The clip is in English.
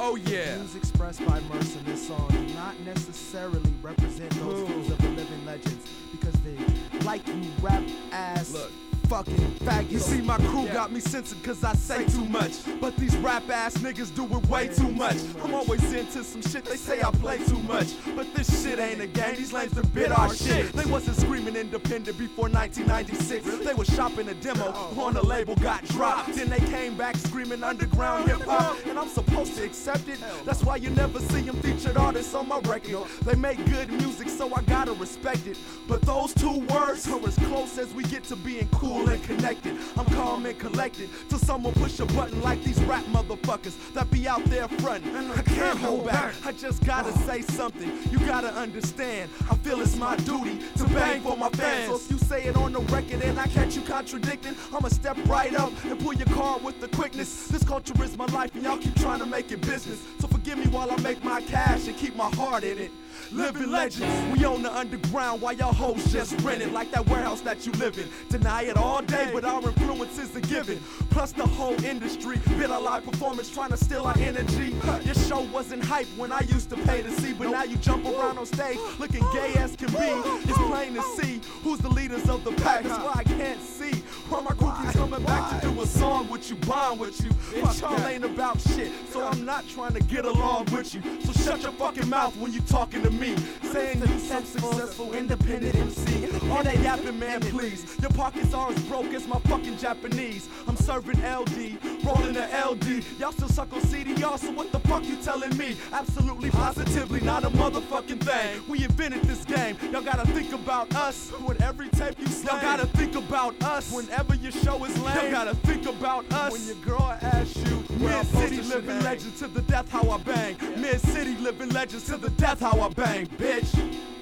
Oh yeah. The views expressed by Merce in this song do not necessarily represent those views of the living legends, because they like you rap ass. Look. Fucking faggots. You see, my crew got me censored cause I say too much, but these rap ass niggas do it way too much. I'm always into some shit, they say I play too much, but this shit ain't a game, these lames done bit our shit. They wasn't screaming independent before 1996. They was shopping a demo on a label, got dropped. Then they came back screaming underground hip hop, and I'm supposed to accept it. That's why you never see them featured artists on my record. They make good music, so I gotta respect it. But those two words are as close as we get to being cool and connected. I'm calm and collected till someone push a button like these rap motherfuckers that be out there frontin'. I can't hold back, I just gotta say something. You gotta understand, I feel it's my duty to bang for my fans. So if you say it on the record and I catch you contradicting, I'ma step right up and pull your card with the quickness. This culture is my life and y'all keep trying to make it business. So forgive me while I make my cash and keep my heart in it. Living legends, we own the underground while y'all hoes just rent it, like that warehouse that you live in. Deny it all day, but our influence is a given. Plus the whole industry bit our live performance trying to steal our energy. Your show wasn't hype when I used to pay to see, but now you jump around on stage looking gay as can be. It's plain to see who's the leaders of the pack. That's why I can't see why my crew keeps coming back to do a song with you, bond with you. But y'all ain't about shit, so I'm not trying to get along with you. So shut your fucking mouth when you talking to me, saying you some successful independent MC. All that yapping, man, please. Your pockets are as broke as my fucking Japanese. I'm serving LD, rolling the LD. Y'all still suck on CDR, so what the fuck you telling me? Absolutely, positively, not a motherfucking thing. We invented this game. Y'all gotta think about us with every tape you slang. Y'all gotta think about us whenever your show is lame. Y'all gotta think about us when your girl asks you. Mid-city living legends to the death how I bang. Mid-city living legends to the death how I bang, bitch.